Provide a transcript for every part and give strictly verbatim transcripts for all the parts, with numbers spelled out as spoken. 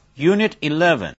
Unit eleven.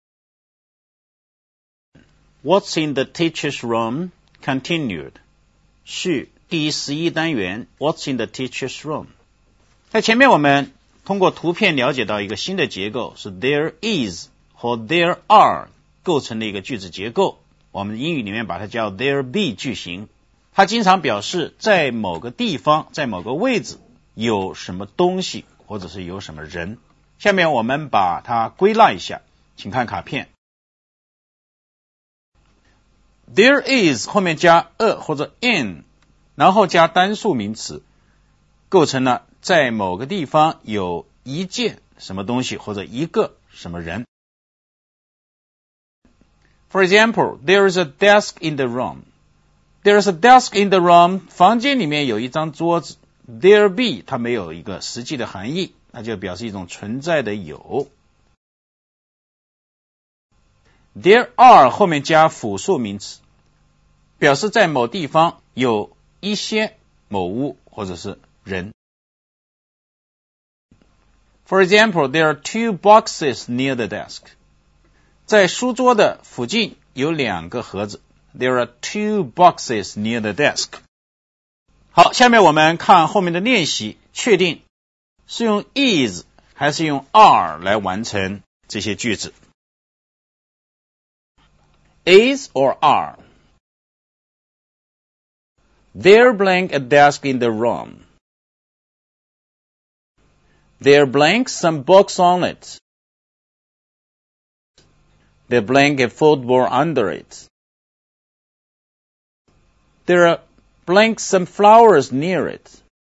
What's in the teacher's room? Continued. 续第十一单元 What's in the teacher's room? 在前面我们通过图片了解到一个新的结构，是 there is 和 there are 构成的一个句子结构。我们英语里面把它叫 there be 句型。它经常表示在某个地方，在某个位置有什么东西，或者是有什么人。下面我们把它归纳一下，请看卡片。There is 后面加 a 或者 in， 然后加单数名词，构成了在某个地方有一件什么东西或者一个什么人。For example, there is a desk in the room. There is a desk in the room. 房间里面有一张桌子。There be 它没有一个实际的含义，那就表示一种存在的有。There are 后面加复数名词，表示在某地方有一些某物或者是人。For example, there are two boxes near the desk. 在书桌的附近有两个盒子。There are two boxes near the desk. 好，下面我们看后面的练习，确定是用 is 还是用 are 来完成这些句子。Is or are? There blank a desk in the room. There blank some books on it. There blank a football under it. There are blank some flowers near it.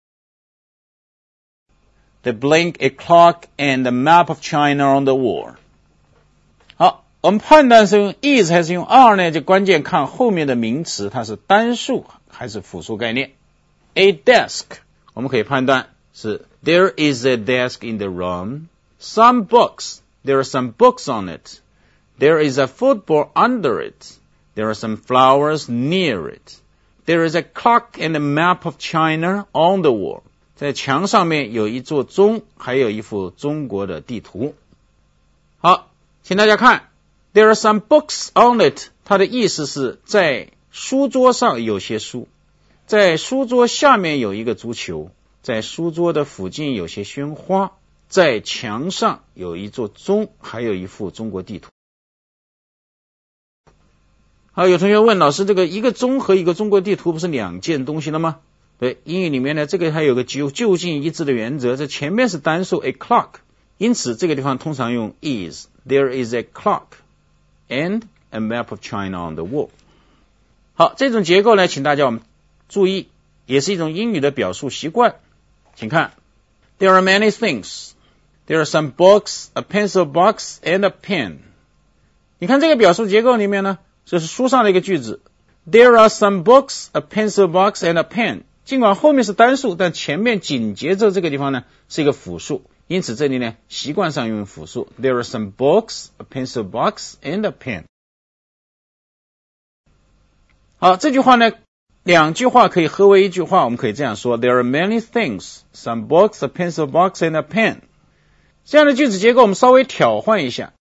There blank a clock and a map of China on the wall. 好，我们判断是用 is 还是用 are 呢，就关键看后面的名词它是单数还是复数概念。A desk 我们可以判断是 there is a desk in the room. Some books, there are some books on it. There is a football under it. There are some flowers near it. There is a clock and a map of China on the wall. 在墙上面有一座钟，还有一幅中国的地图。好，请大家看 There are some books on it. 它的意思是在书桌上有些书，在书桌下面有一个足球，在书桌的附近有些鲜花，在墙上有一座钟，还有一幅中国地图。好，有同学问老师，这个一个钟和一个中国地图不是两件东西了吗？对，英语里面呢，这个还有个就就近一致的原则，这前面是单数 a clock， 因此这个地方通常用 is. There is a clock and a map of China on the wall. 好，这种结构呢，请大家我们注意，也是一种英语的表述习惯。请看 There are many things. There are some books, a pencil box, and a pen. 你看这个表述结构里面呢，这是书上的一个句子 There are some books, a pencil box, and a pen. 尽管后面是单数，但前面紧接着这个地方呢是一个复数，因此这里呢习惯上用复数 There are some books, a pencil box, and a pen. 好，这句话呢两句话可以合为一句话，我们可以这样说 There are many things, some books, a pencil box, and a pen. 这样的句子结构我们稍微调换一下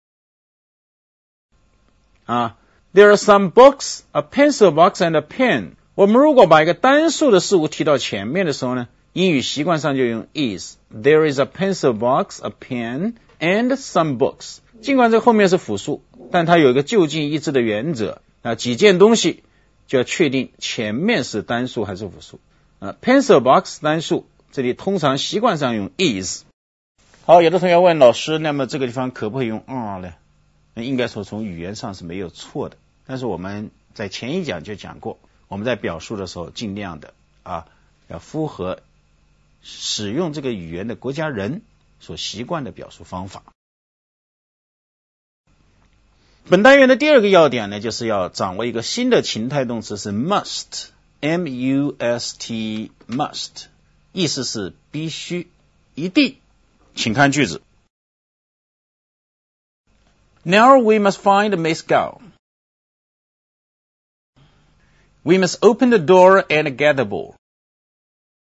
啊There are some books, a pencil box, and a pen. 我们如果把一个单数的事物提到前面的时候呢，英语习惯上就用 is. There is a pencil box, a pen, and some books. 尽管这后面是复数，但它有一个就近一致的原则啊，几件东西就要确定前面是单数还是复数啊。Pencil box 单数，这里通常习惯上用 is. 好，有的同学问老师，那么这个地方可不可以用 are 呢？那应该说从语言上是没有错的。但是我们在前一讲就讲过，我们在表述的时候尽量的啊，要符合使用这个语言的国家人所习惯的表述方法。本单元的第二个要点呢，就是要掌握一个新的情态动词是 must, M U S T, must, 意思是必须、一定。请看句子 Now we must find Miss Gao.We must open the door and get the ball.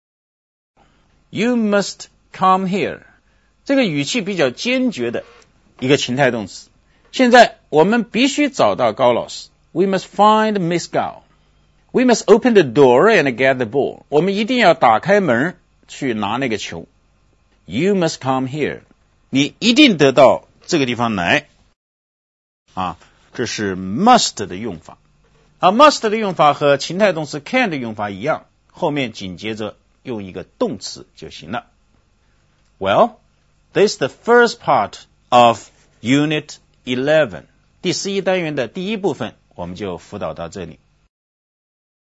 You must come here. 这个语气比较坚决的一个情态动词。现在我们必须找到高老师。We must find Miss Gao.We must open the door and get the ball. 我们一定要打开门去拿那个球。You must come here. 你一定得到这个地方来。啊，这是 must 的用法。啊 ，must 的用法和情态动词 can 的用法一样，后面紧接着用一个动词就行了。Well, this is the first part of Unit eleven. 第十一单元的第一部分，我们就辅导到这里。